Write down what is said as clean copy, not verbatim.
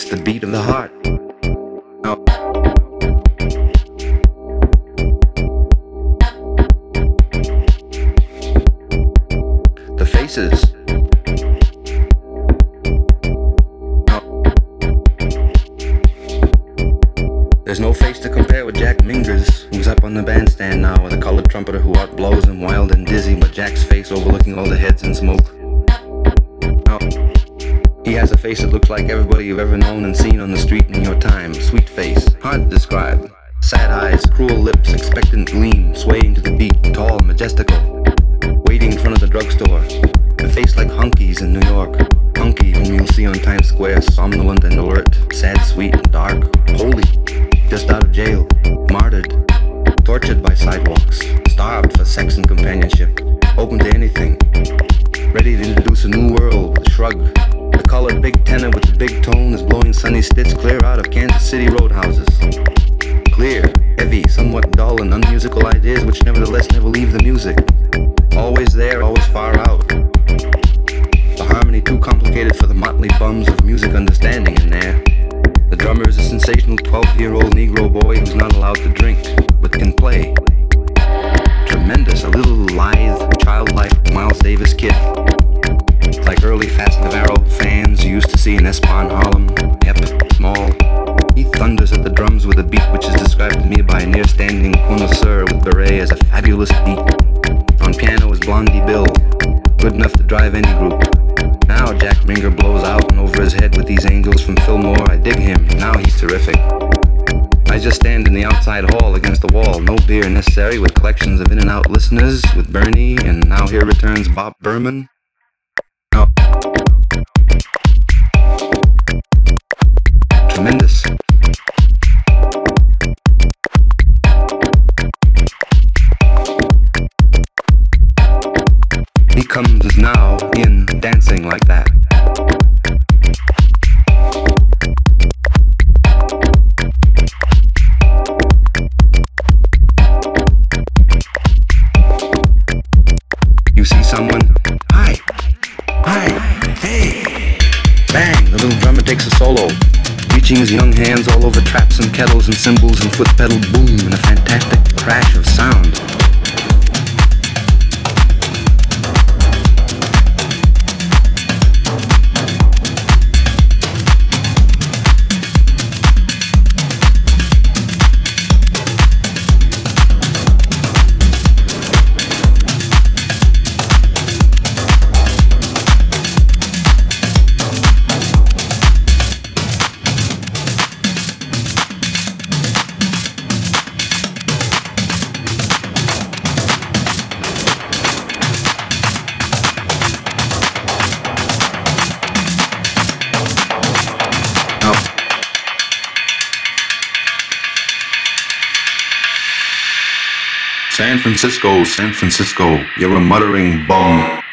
the beat of the heart. Now, the faces. Now, there's no face to compare with Jack Mingers, who's up on the bandstand now with a colored trumpeter who outblows him wild and dizzy, but Jack's face overlooking all the heads in smoke. Now, he has a face that looks like everybody you've ever known and seen on the street in your time. Sweet face, hard to describe. Sad eyes, cruel lips, expectant gleam, swaying to the beat, tall, majestical, waiting in front of the drugstore. A face like Hunky's in New York. Hunky, whom you'll see on Times Square, somnolent and alert, sad, sweet, and dark, holy, just out of jail, martyred, tortured by sidewalks, starved for sex and companionship, open to anything, ready to introduce a new world with a shrug. The colored big tenor with the big tone is blowing Sonny Stitz clear out of Kansas City roadhouses. Clear, heavy, somewhat dull and unmusical ideas which nevertheless never leave the music. Always there, always far out. The harmony too complicated for the motley bums of music understanding in there. The drummer is a sensational 12-year-old Negro boy who's not allowed to drink, but can play. Tremendous, a little lithe, childlike Miles Davis kid. Like early Fats Navarro fans you used to see in Espon Harlem, hip, small. He thunders at the drums with a beat which is described to me by a near-standing connoisseur with beret as a fabulous beat. On piano is Blondie Bill, good enough to drive any group. Now Jack Minger blows out and over his head with these angels from Fillmore. I dig him, now he's terrific. I just stand in the outside hall against the wall, no beer necessary, with collections of in-and-out listeners, with Bernie, and now here returns Bob Berman. Tremendous. He comes as now in dancing like that. You see someone? Hi, hey. Bang, the little drummer takes a solo, reaching his young hands all over traps and kettles and cymbals and foot pedal boom in a fantastic crash of sound. San Francisco, you're a muttering bum.